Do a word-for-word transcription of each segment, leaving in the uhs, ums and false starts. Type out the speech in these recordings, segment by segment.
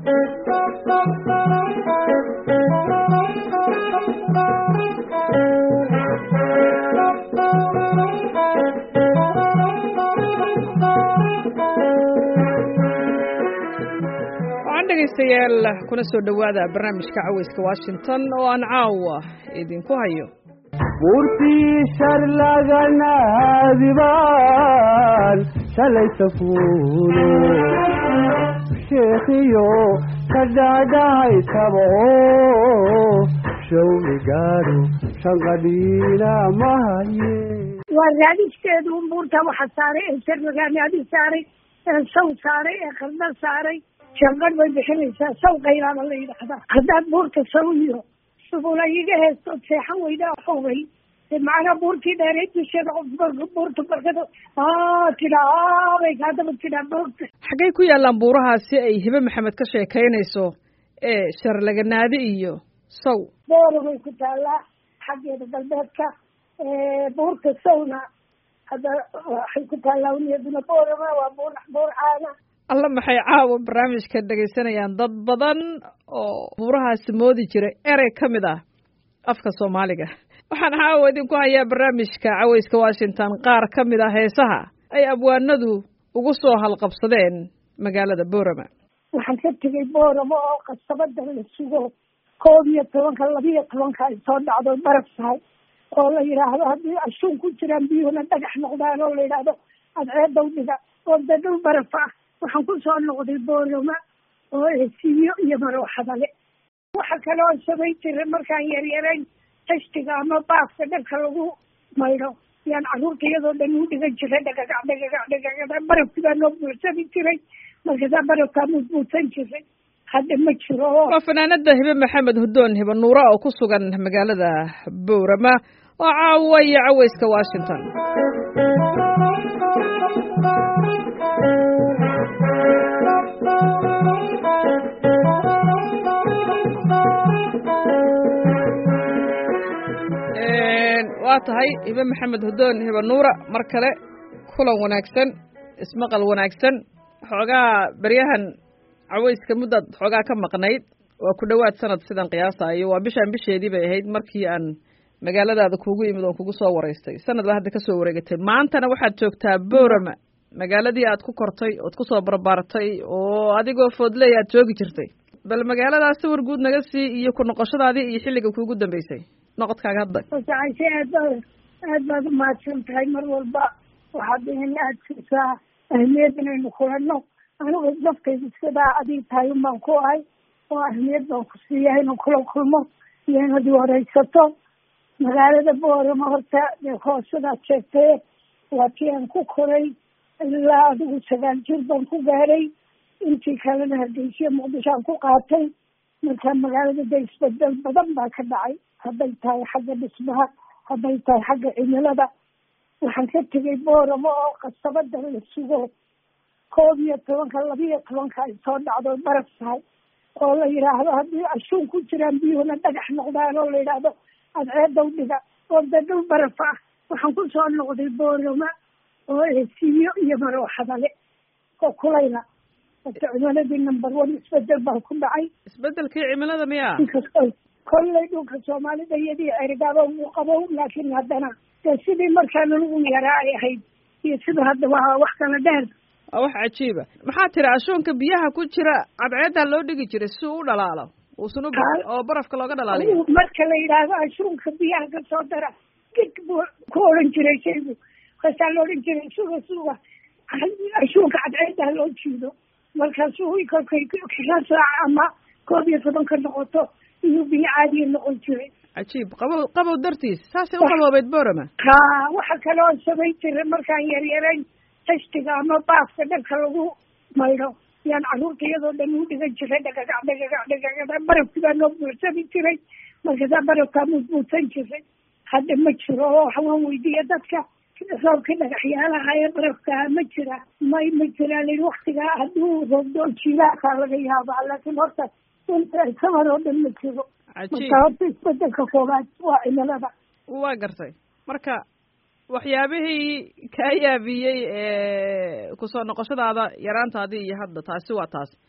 dhegeystayaal kuna soo dhawaada barnaamijka caweyska Washington oo aan caawa idinku hayo buurtii shar lagana diban shalayta fuulo sheekhiyo kadhaadhay tabo shawmi gaaru shanqadhiina mahaye waa raadisteedu buurta waxa saaray ee shar lagana adi saaray ee saw saaray ee qarda saaray shanqadh bay bixinaysaa saw qaylaaba la yidhaahdaa haddaad buurta saw iyo subula iga heesto seexan weydaa xogay macnaa buurtii dheereed dusheeda buurta barkada tidhaa bay kaadaba tidhaa boogta xaggay ku yaallaan buurahaasi ay hibe maxamed ka sheekaynayso ee sharlaganaadi iyo saw boora bay ku taallaa xaggeeda galbeedka buurta sawna hadda waxay ku taallaa uniyaduna boorama waa buur buur caana alla maxay caawa barnaamijka dhegaysanayaan dad badan oo buurahaasi moodi jiray erey ka mid ah afka soomaaliga waxaan caawa idinku hayaa barnaamijka caweyska Washington qaar ka mid ah heesaha ay abwaanadu ugu soo halqabsadeen magaalada Boorama waxaan ka tegay Boorama oo qasabada la sugo koob iyo tobanka laba iyo tobanka ay soo dhacdo baraf tahay oo la yiraahdo haddii ashuun ku jiraan biyuhuna dhagax noqdaan oo la yiraahdo adceed dawdiga oo dadul baraf ah waxaan ku soo noqday Boorama oo eesiyo iyo marooxada leh waxa kale oo sabay jiray markaan yar yarayn tashtiga ama baafka dharka lagu maydho yaan carruurta iyadoo dhan u dhigan jiray dhagagac dhagagac dhagagac barafkii baa noo buuxsami jiray markaasaa barafkaa mudbuusan jiray hadda ma jiro waa fanaanada hibe maxamed hudoon hibe nuura oo ku sugan magaalada Boorama oo caawaya caweyska Washington waa tahay hibe maxamed hudoon hibe nuura mar kale kulan wanaagsan ismaqal wanaagsan xoogaa baryahan caweyska muddad xoogaa ka maqnayd waa ku dhowaad sanad sidan qiyaasayo waa bishaan bisheedii bay ahayd markii aan magaaladaada kuugu yimid oon kugu soo wareystay sanad baa hadda ka soo wareegatay maantana waxaad joogtaa Boorama magaaladii aad ku kortay ood ku soo barbaartay oo adigoo foodley aad joogi jirtay bal magaaladaas sawir guud naga sii iyo ku noqoshadaadii iyo xilliga kuugu dambeysay noqodkaaga hadda wasaashe aad aad baad umahadsan tahay mar walba waxaad in aad siisaa ahmiyad inaynu kulanno anigu naftayda sidaa adiig tahay unbaan ku ahay oo ahmiyad baan ku siiya inaan kula kulmo iyo inaad wareysato magaalada Boorama horta hoosadaad sheegtay waa tii aan ku koray ilaa adigu sagaal jir baan ku gaaray intii kalena Hargeysa Muqdisho aan ku qaatay marka magaalada da isbedel badan baa ka dhacay hadday tahay xagga dhismaha hadday tahay xagga cimilada waxaan ka tegay Boorama oo qasabada la sugo koob iyo tobanka laba iyo tobanka ay soo dhacdo baraf tahay oo la yiraahdo haddii ashuun ku jiraan biyuhuna dhagax noqdaan oo la yiraahdo adceed dawdiga oo dadul baraf ah waxaan ku soo noqday Boorama oo eesiyo iyo marooxada leh oo kulayla cimiladii number one isbedel baa ku dhacay isbedelkii cimilada miyaa kolley dhulka soomaalida iyadii ergaaba uu qabo laakiin haddana dee sidii markaana lagu yaraa ay ahayd iyo sida hadda waa wax kala dheer waa wax cajiiba maxaa tiri ashuunka biyaha ku jira cadceeddaa loo dhigi jiray si uu u dhalaalo uusan oo barafka looga dhalaaliyo marka la yidhaahdo ashuunka biyaha ka soo dara gig buu ku odhan jiray shaygu kasaa la odhan jiray suga suga ashuunka cadceeddaa loo jiido markaasuu kolkay ka saaca ama koob iyo tobanka noqoto inuu biyo caadiya noqon jiray cajiib qabow qabow dartiis saasay u qaloobeyd Boorama ha waxa kale oo sabay jiray markaan yar yarayn tashtiga ama baafka dharka lagu maydho yaan carruurta iyadoo dhan u dhigan jiray dhagagac dhagagac dhagagac barafkii baa noo buuxsami jiray markaasaa barafkaa mudbuusan jiray hadda ma jiro oo waxaan weydiiya dadka roobkii dhagaxyaalaha ee barafkaa ma jira may ma jiraan in waktigaa hadduu roobdo jiilaakaa laga yaabaa laakiin horta inta samar oo dhan ma jiro marka horta isbedelka koobaad waa cimilada waa gartay marka waxyaabihii kaa yaabiyey ee kusoo noqoshadaada yaraantaadii iyo hadda taasi waa taas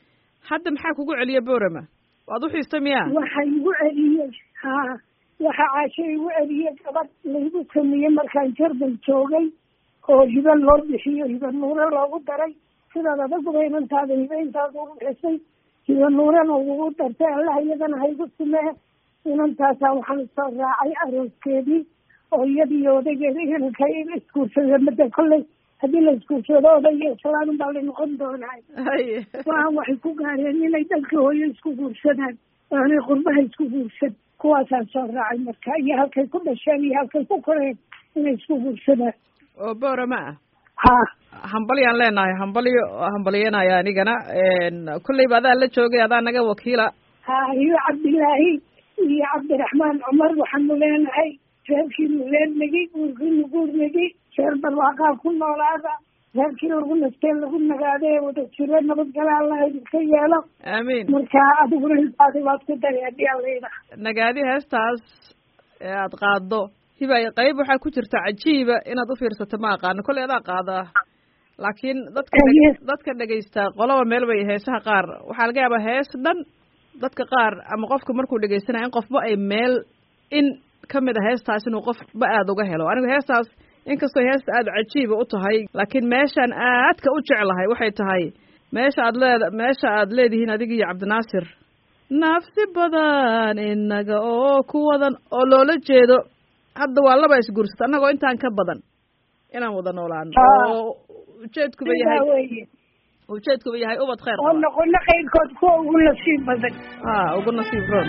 hadda maxaa kugu celiya boorama waad u xiistay miyaa waxaa igu celiyey haa waxa caasho igu celiyey gabadh laygu sameeyey markaan jarban joogay oo hiba loo bixiyo hiba nuure loogu daray sidaad adaguba inantaada hiba intaas ugu bixisay hiba nuurena ugu dartay allah iyadana haygu simee inantaasaa waxaan soo raacay arooskeedii oo iyadii odaygeeda inanka iskuursada mada kolley haddii la iskuursado odayga islaan baa la noqon doonaa waa waxay ku gaareen inay dalka hooyo isku guursadaan waanay qurbaha isku guursan kuwaasaan soo raacay marka iyo halkay ku dhasheen iyo halkay ku koreen inay isku guursadaan oo boorama ah ha hambalyaan leenahay hambalyo hambalyanaya anigana kolleyba adaa la joogay adaa naga wakiila ha iyo cabdilaahi iyo cabdiraxmaan cumar waxaanu leenahay reerkiinu reernagay guurkiinu guurnagay reer barwaaqaa ku noolaada reerkii lagu nasteen lagu nagaada ee wada jiro nabadgala allah idinka yeelo aamiin marka adiguna intaadi waad ku dareedhi alayda nagaadi heestaas ee aada qaado hibay qayb waxaa ku jirta cajiiba inaad u fiirsato ma aqaano kolley adaa qaadaa laakiin dadka dadka dhegaystaa qolaba meel bay heesaha qaar waxaa laga yaabaa hees dhan dadka qaar ama qofka markuu dhegaysanaya in qofba ay meel in kamid a heestaas inuu qofba aada uga helo anigu heestaas inkastoo heesta aada cajiiba u tahay laakiin meeshaan aadka u jeclahay waxay tahay meesha aad leed meesha aad leedihiin adiga iyo cabdinaasir nafsi badan inaga oo ku wadan oo loola jeedo hadda waa laba isguursata annagoo intaan ka badan inaan wada noolaano oo ujeedkuba yahay ujeedkuba yahay ubad khayr oo noqono qayrkood kuwa ugu nasiib badan a ugu nasiib roon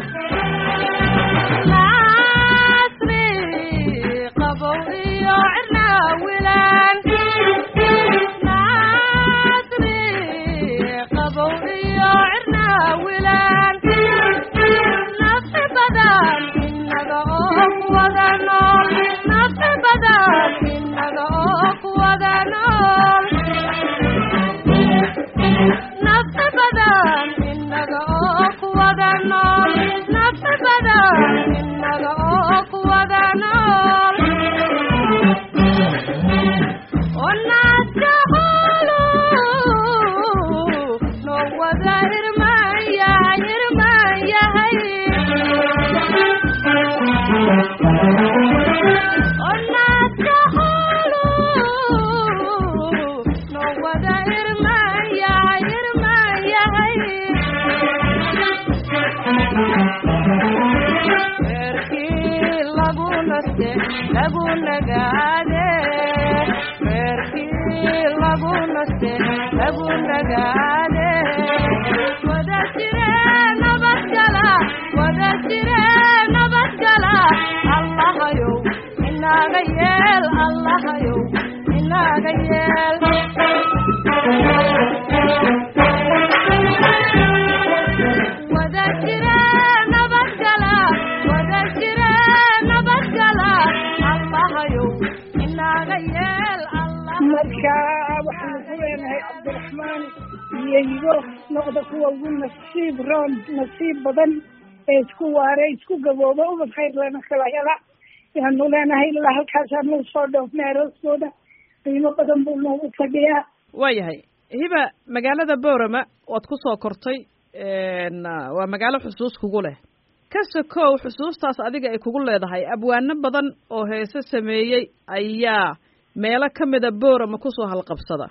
marka waxaanu ku leenahay cabdiraxmaan iyo igo noqda kuwa ugu nasiib roon nasiib badan ee isku waare isku gabooba ubad khayr lana kala hela yaanu leenahay ilaa halkaasaanu soo dhoofnay arooskooda qiimo badan buu noogu fadhiyaa waayahay hiba magaalada boorama waad ku soo kortay waa magaalo xusuus kugu leh kase kow xusuustaas adiga ay kugu leedahay abwaano badan oo heese sameeyey ayaa meelo kamida boorama kusoo halqabsada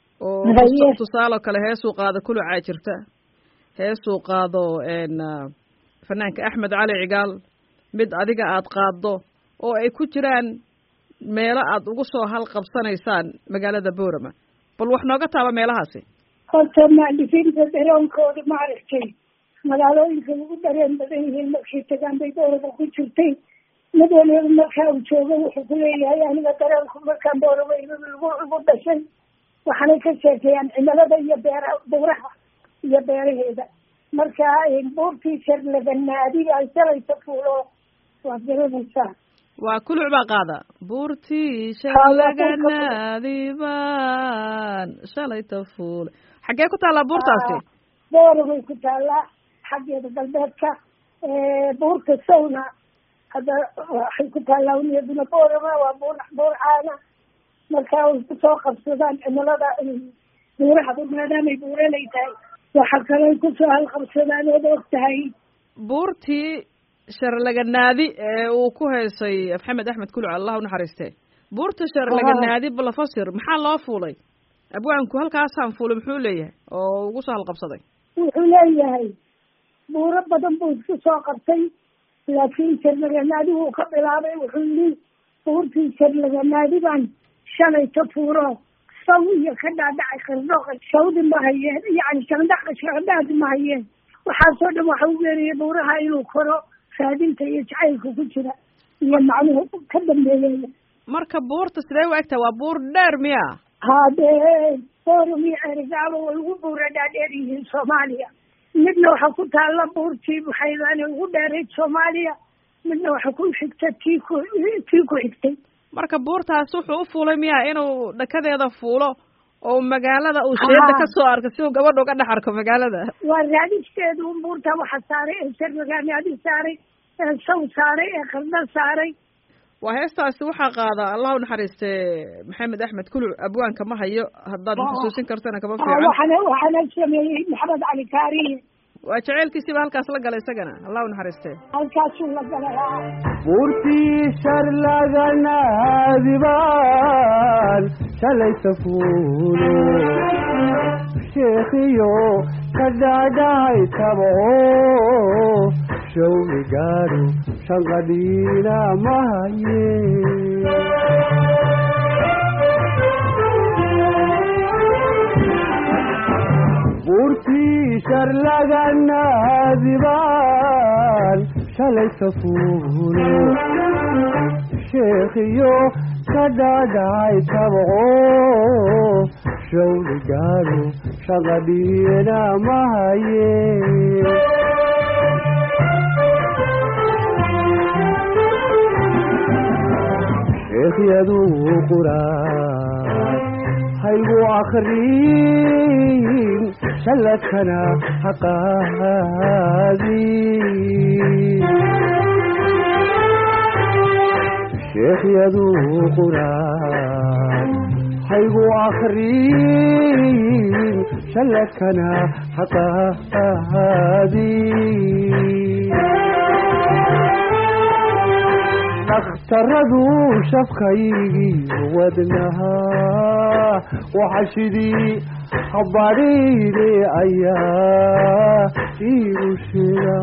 oo tusaaloo kale heesuu qaado kulucaa jirta heesuu qaado fanaanka axmed cali cigaal mid adiga aada qaaddo oo ay ku jiraan meelo aada ugu soo halqabsanaysaan magaalada boorama bal wax nooga taaba meelahaasi horta maalifiinta daroonkooda ma aragtay magaalooyinka ugu dareen badan yihiin markay tagaan bay boorama ku jirtay mid waliba markaa uu joogo wuxuu ku leeyahay aniga dareenku markaan boorama igu igu dhashay waxaanay ka sheekeeyaan cimilada iyo beera buuraha iyo beeraheeda marka buurtii sharlaganaadiga ay shalaysa fuulo waad garanaysaa waa kuluc baa qaada buurtii sharlaganaadiban shalayta fuule xaggee ku taallaa buurtaasi boorabay ku taallaa xaggeeda galbeedka buurta sawna hadda waxay ku taallaa uniyaduna boorama waa buur buur caana marka ay kusoo qabsadaan cimilada buuraha maadaamay buuralay tahay waxa kale kusoo halqabsadaan ood og tahay buurtii sharlaganaadi ee uu ku heesay maxamed axmed kuluc allah u naxariiste buurta sharlaganaadi balafasir maxaa loo fuulay abwaanku halkaasaan fuulay muxuu leeyahay oo ugu soo halqabsaday wuxuu leeyahay buuro badan buu isku soo qabtay laakiin sharlaganaadi wuu ka bilaabay wuxuu yidhi buurtii sharlaganaadi baan shalay ka fuuro saw iyo ka dhaadhacay qardhoqa sawdi ma hayeen yani shandhaqa shandhaadi ma hayeen waxaasoo dhan waxa u geeriyay buuraha inuu koro raadinta iyo jacaylka ku jira iyo macnuhu ka dambeeyaya marka buurta sidee u egtahay waa buur dheer miya hadee forum iyo erigaaba way ugu buura dhaadheer yihiin soomaaliya midna waxa ku taalla buurtii buxaydaane ugu dheerayd soomaaliya midna waxa ku xigta tii ku tii ku xigtay marka buurtaas wuxuu u fuulay miya inuu dhakadeeda fuulo oo magaalada uu sheeda ka soo arko si uu gabadha uga dhex arko magaalada waa raadisteedu un buurta waxa saaray ee sharlaganaadi saaray ee saw saaray ee qardho saaray waa heestaasi waxaa qaada allah u naxariiste maxamed axmed kuluc abwaanka ma hayo haddaad xusuusin kartana kama fiican waxana waxana sameeyey maxamed cali kaariye waa jaceylkiisiiba halkaas la galay isagana allah u naxariiste halkaasuu la galay buurtii sharlaganaadibaan shalayta fuulo sheekhiyo ka dhaadhahay tabco shawmi gaaro shanqadhiina mahaye buurtii sharlaganaadibaan shalayta fuulo sheekhiyo ka dhaadhacay tabco shawmi gaaro shanqadhiina mahaye sheekhyaduu quraan haygu akrin shalladkana haqaadin sheekhyaduu quraan haygu akrin shalladkana haqaadin dhakhtaradu shafkaygii wadnaha waxashidii habadhiide ayaa iigu shida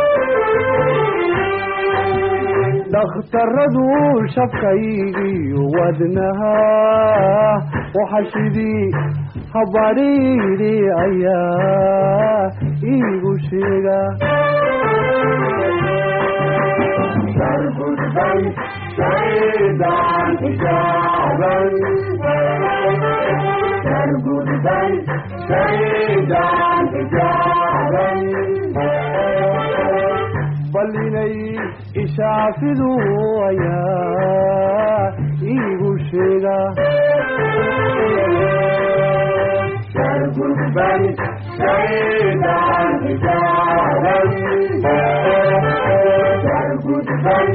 dhakhtaradu shafkaygii wadnaha waxashidii habadhiide ayaa iigu shida شيدان حجابا ترقد بي شيدان حجابا بلني إشافذوا يا إيغو شيدا ترقد بي شيدان حجابا ترقد بي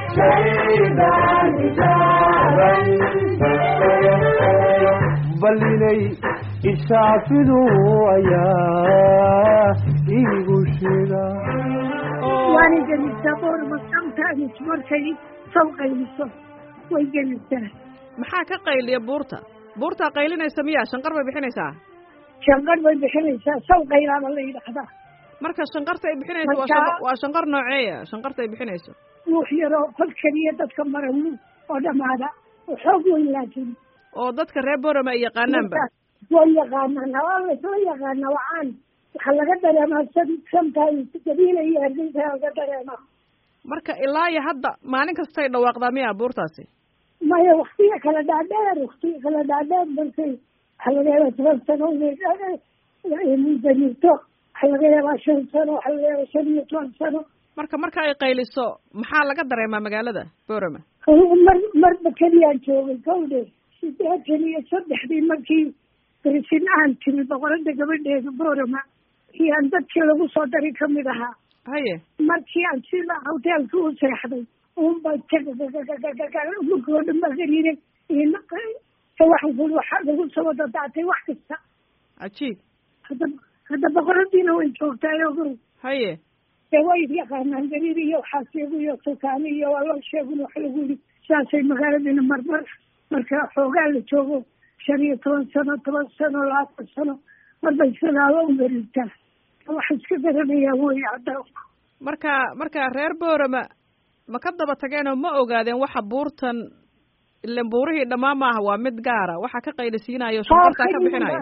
balinay isaafidu ayaa iigu shida waana gelisaa boorma sometimes markay saw qayliso way gelisaa maxaa ka qayliya buurta buurtaa qaylinaysa miya shanqar bay bixinaysaa shanqar bay bixinaysaa saw qaylaaba la yidhaahdaa marka shanqarta ay bixinayso waa waa shanqar nooceeya shanqarta ay bixinayso ruux yaroo kol keliya dadka maramu oo dhamaada oo xoog weyn laakiin oo dadka reer borama ay yaqaanaanba way yaqaanaan hawaa laysla yaqaana wacaan waxaa laga dareemaa sometimes gabiila iyo hargeysa laga dareemaa marka ilaa iyo hadda maalin kastay dhawaaqdaa miya buurtaasi maya waktiga kala dhaadheer waktiga kala dhaadheer balse waxaa laga yaabaa toban sano inaydanirto waxaa laga yaabaa shan sano waxaa laga yaabaa shan iyo toban sano marka marka ay qayliso maxaa laga dareemaa magaalada borama mar marba keliyaan joogay gawdhe sideetan iyo saddexdii markii berisin aan timi boqorada gabadheeda borama iyaan dadkii lagu soo daray kamid ahaa haye markii aan sida hoteelka u seexday unba murkoo dhan baa gariiray waxaan kuli waxaa lagu soo wada daatay wax kasta cajiib hadda hadda boqoradiina way joogtaa ogow haye dee way yaqaanaan gariir iyo waxaa sheegu iyo tukaani iyo waa loo sheegun wax lagu yidhi saasay magaaladiina marmar marka xoogaa la joogo shan iyo toban sano toban sano labaatan sano marbay sidaaba u wareegtaa waxa iska garanayaa wey caddaanku marka marka reer boorama ma ka daba tageenoo ma ogaadeen waxa buurtan ilen buurihii dhammaan maaha waa mid gaara waxa ka qaylisiinayo shukartaa ka bixinayo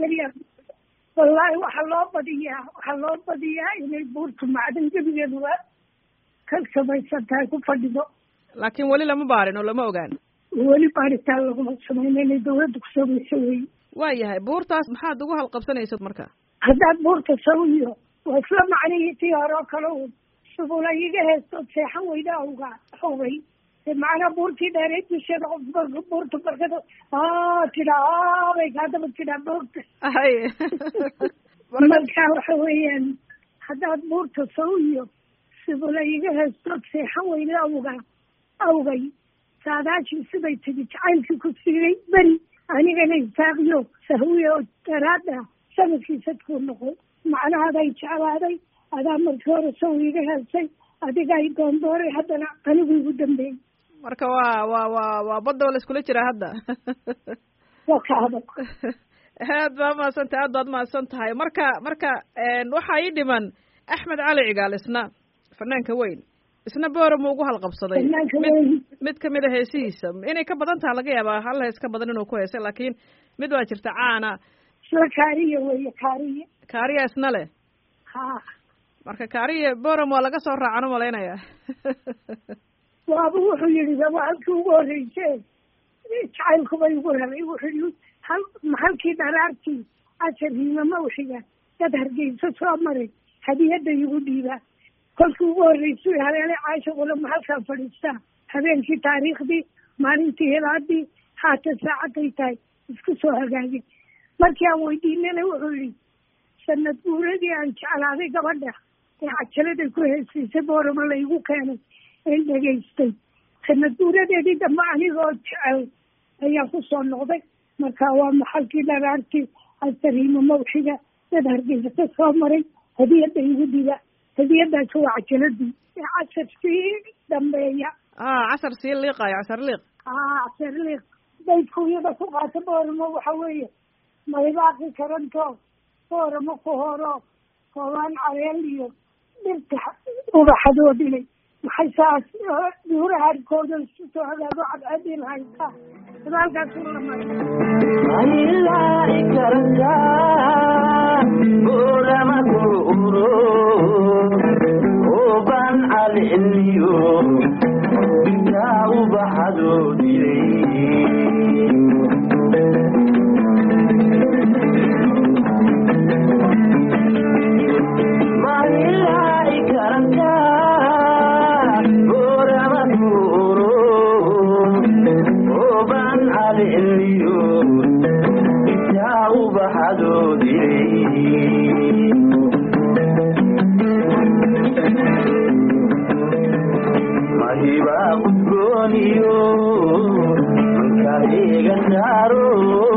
wallaahi waxaa loo badiyaa waxaa loo badiyaa inay buurtu macdan gebigeeduba ka samaysan tahay ku fadhido laakiin weli lama baarin oo lama ogaan weli baaritaan laguma samayna inay dawladda ku samayso wey waa yahay buurtaas maxaad ugu halqabsanaysad marka haddaad buurta sawiyo waa isla macnihii tii hore oo kale un subula iga heestood seexan weyda awga ogay macnaa buurtii dheereed dusheeda buurta barkada a tidhaa bay kaadaba tidhaa boogta haye marka waxa weeyaan haddaad buurta sawiyo subula iga heestood seexan weyda awga awgay saadaashii siday tidi jacaylkii ku siiyey beri anigana isaaqiyo sahwiye oo daraada sanadkiisadkuu noqon macnahaaday jeclaaday adaa markii hore saw iga heelsay adiga ay doondooray haddana anigu igu dambeeyey marka waa waa waa waa badda la iskula jiraa hadda waa ka adag aad baa mahadsan tahay aad baad mahadsan tahay marka marka waxaa ii dhiman axmed cali cigaal isna fanaanka weyn isna boorama ugu halqabsaday mid mid kamid a heesihiisa inay ka badan taha laga yaabaa hal hees ka badan inuu ku heesay laakiin mid waa jirta caana isla kaariya weeye kaariya kaariya isna leh ha marka kaariya boorama waa laga soo raacan umalaynaya waaba wuxuu yihi waa halkii ugu horreyse jacaylkuba igu helay wuxuu yihi hal halkii dharaartii ashar hiimama wixiga dad hargeysa soo maray hadiyadda igu dhiibaa kolkii ugu horreysay haleelay caasha ulama halkaa fadhiistaa habeenkii taariikhdii maalintii hilaadii haatan saacadday tahay isku soo hagaagay markii aan weydiinana wuxuu yihi sanad guuradii aan jeclaaday gabadha ee cajaladay ku heesiisay boorama laygu keenay een dhegaystay sanad guuradeedii dambe anigoo jecel ayaa ku soo noqday marka waa maxalkii dharaartii asariimo mawxiga dad hargeysa ka soo maray hadiyadda igu dhiba hadiyadaasi waa cajaladii ee casar sii dambeeya a casar sii liiqayo casar liiq a casar liiq daydku iyada ku qaata booramo waxa weeye maybaaqi karanto booramo ku horo koobaan caleel iyo dhirta ubaxadoo dhilay maxay saas duuraha arkooda isu soo hagaago cadcadin haysaa hadaalkaas u lamay mailai karanta boorama kuuro oban caleliyo yaa ubaxadoo dhilay mailai karanta boorama kuuro oban caleliyo yaa ubaxadoo dhilay mahiba udgooniyo mankaiga saaro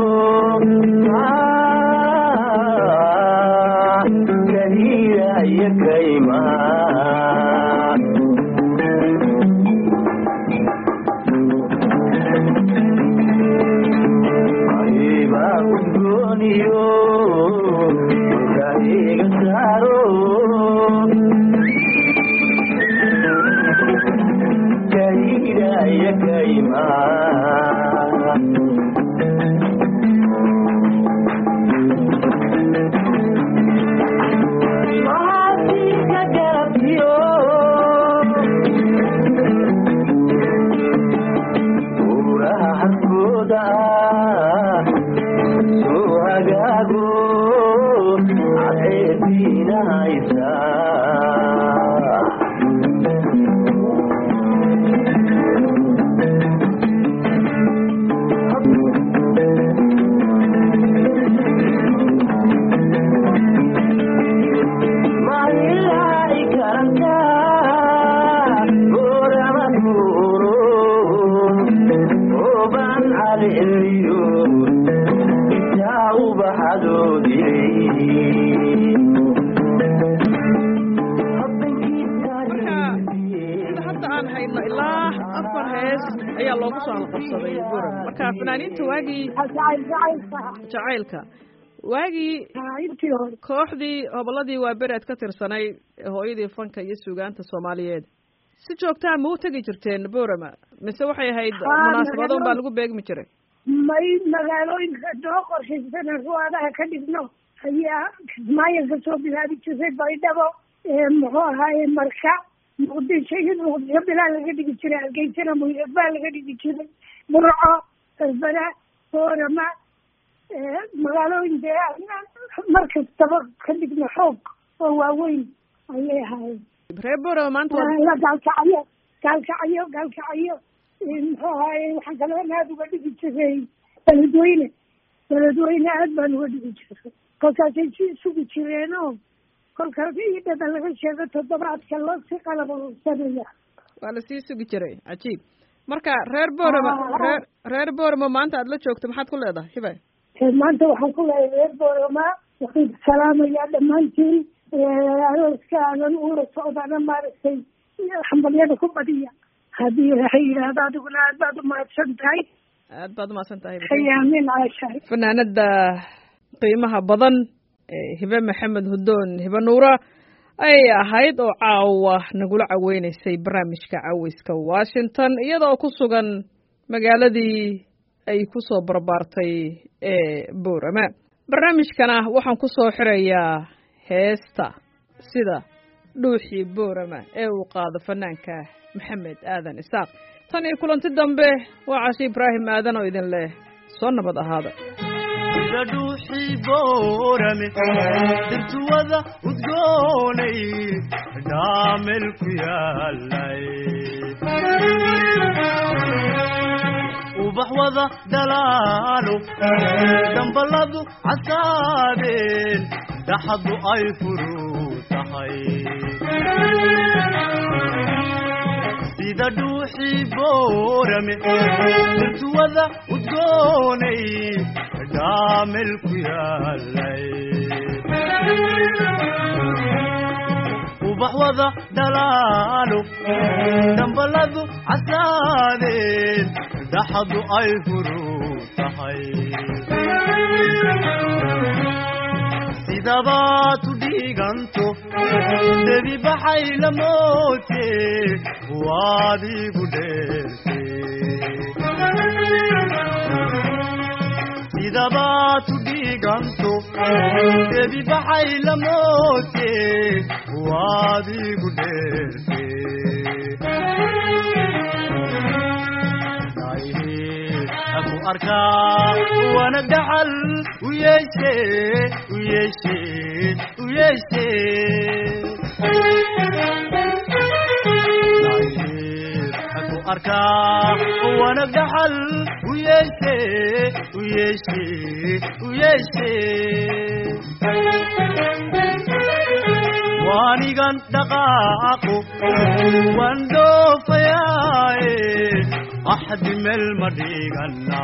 kahira iyo kayma mahiba udgooniyo mankaiga saaro kahira iyo kayma mahasinka garabtiyo buuraha harkooda soo hagaago cadceediina haysa mailai karanta boorama kuuro oban caleliyo yaa ubaxadoodii aan hayno ilaa afar hees ayaa loogu soo halqabsaday buram marka fanaaniinta waagii jacaylka waagii kooxdii hobolladii waa bereed ka tirsanayd ee hooyadii fanka iyo suugaanta soomaaliyeed si joogtaa ma u tegi jirteen burama mise waxay ahayd munaasabado un baa lagu beegmi jiray may magaalooyinka noo qorshaysan ruwaadaha ka dhigno ayaa kismaayo kasoo bilaabi jiray baydhabo muxuu ahaaye marka muqdisho iyo muqdisho bilaa laga dhigi jiray hargeysana muybaa laga dhigi jiray burco berbera boorama magaalooyin dee mar kastaba ka dhigno xoog oo waaweyn ayay ahaayeen reer boorama maanta gaalkacyo gaalkacyo gaalkacyo muxuu ahaaye waxaan kaloo aad uga dhigi jiray beledweyne beledweyne aad baan uga dhigi jiray kolkaasay si isugu jireenoo kolkaas iyo dhada laga sheego toddobaadka loo si qalabsanaya waa lasii sugi jiray cajiib marka reer boorama reer reer boorama maanta aad la joogto maxaad ku leedahay hiba maanta waxaan ku leeyahay reer boorama waxaan salaamayaa dhammaantiin arooska aadan uula socdana maaragtay xambalyada ku badiya haddii waxay yidhaahda adiguna aad baad umahadsan tahay aad baad umahadsan tahay ayaamin caashahay fanaanada qiimaha badan hibe maxamed hudoon hibe nuura ayay ahayd oo caawa nagula caweynaysay barnaamijka caweyska washington iyada oo ku sugan magaaladii ay ku soo barbaartay ee boorama barnaamijkana waxaan ku soo xirayaa heesta sida dhuuxii boorama ee uu qaado fanaanka maxamed aadan isaaq tan iyo kulanti dambe waa cashi ibraahim aadan oo idin leh soo nabad ahaada dhuuxii boorame dirtuwada udgoonay dhaamel ku yaalay ubax wada dhalaalo damballadu casaadeen dhaxadu ay furuu tahay sida dhuuxii boorame dirtuwada udgoonay dhaamel ku yaalay ubax wada dhalaalo damballadu casaadeen dhaxadu ay furuu tahay sidabaad u dhiiganto debi baxay la moote waad igu dheerte sidabaad u dhiiganto debi baxay la moote waad igu dheerte aku arkaa wana dhaxal u yeeshe u yeeshe u yeeshe aku arkaa wana dhaxal u yeeshe u yeeshe u yeeshe waanigan dhaqaaqo waan dhoofayaaye أحد مل مديغنا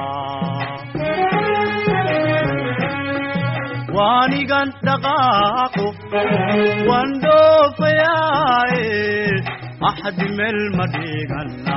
واني كان دقاقو واندو فياي أحد مل مديغنا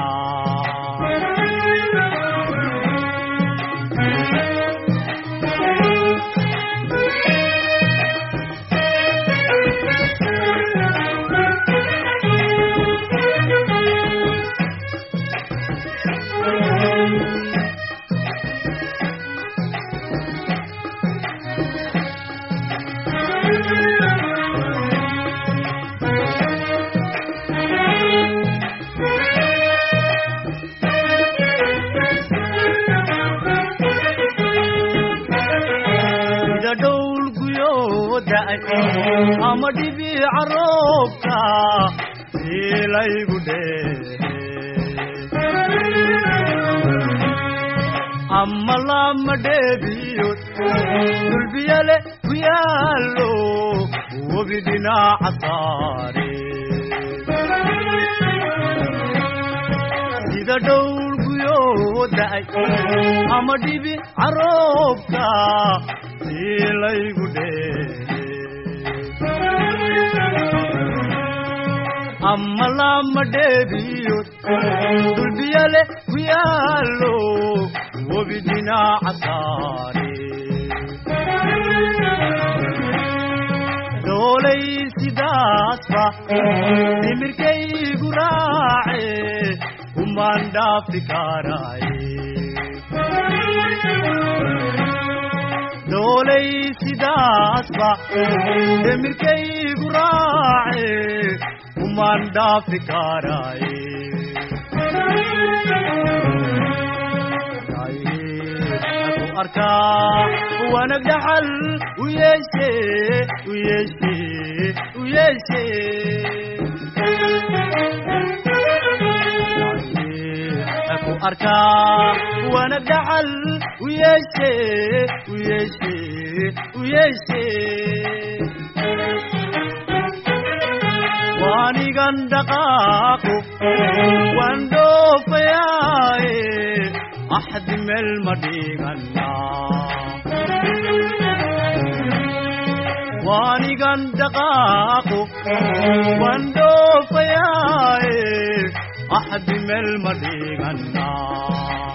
ama dhibi caroobka ilaygu dhee ama lama dheebiyo dulbiyale ku yaalo webi dhinaca saare sida dhowlguyoo da'ay ama dhibi caroobka laygu dheere amma lama dheebiyo dulbiyale ku yaallo webi dhinaca saare doolay sidaasba dhimirkaygu raace kumaan dhaafi karaaye doolay sidaasba dhimirkaygu raace kumaan dhaafi karaaye aku arkaa wanag dhaxal u yeeshe u yeeshe u yeeshe aku arkaa wanag dhaxal u yeeshe u yeeshe u yeeshe waanigan dhaqaaqo waan dhoofayaaye axdi meel ma dhiganaa waanigan dhaqaaqo waan dhoofayaaye axdi meel ma dhiganaa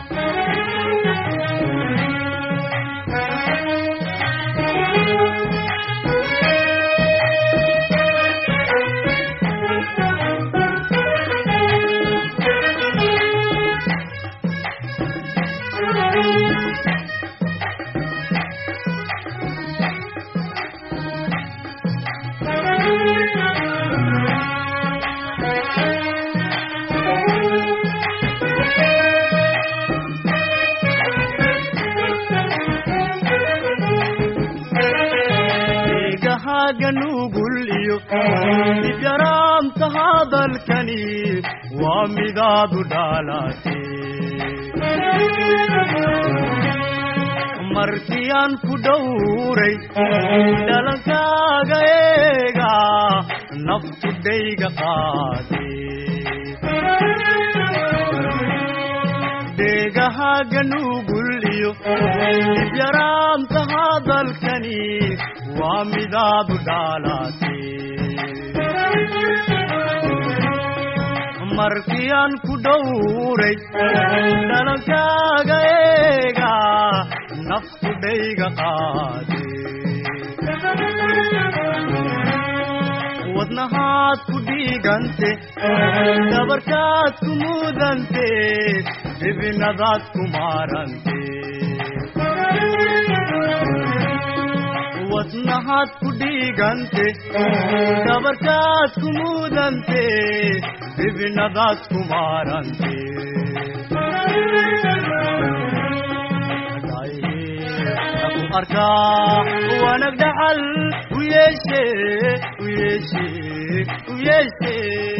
ganugulyo dibyaraamta hadalkani waa midaadu dhaalate markiyaan ku dhowray dhalankaaga eega naftu dhayga qaade deegaha ganugulyo dibyaraamta hadalkani waa midaadu dhaalate markiyaan ku dhowray dhalankaaga eega naftu dhayga qaade wadnahaad ku dhiigante dabarkaad ku mudante dibinadaad ku maarante wadnahaad ku dhiigante dabarkaad ku mudante dibinadaad ku maarante aku arkaa wanag dhaxal u yeeshe u yeeshe u yeeshe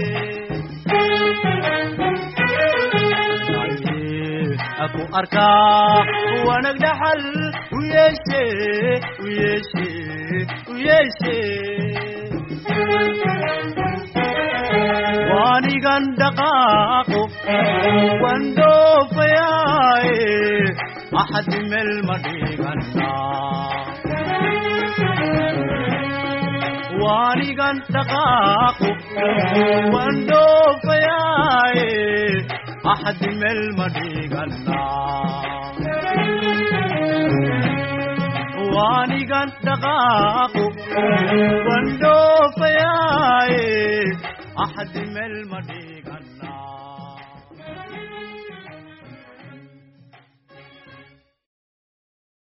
aku arkaa wanag dhaxal u yeeshe u yeeshe u yeeshe waanigan dhaqaaqo waan dhoofayaaye axdi meel ma dhiganaa waanigan dhaqaaqo waan dhoofayaaye axdi meel ma dhiganaa waanigan dhaqaaqo waan dhoofayaaye axdi meel ma dhiganaa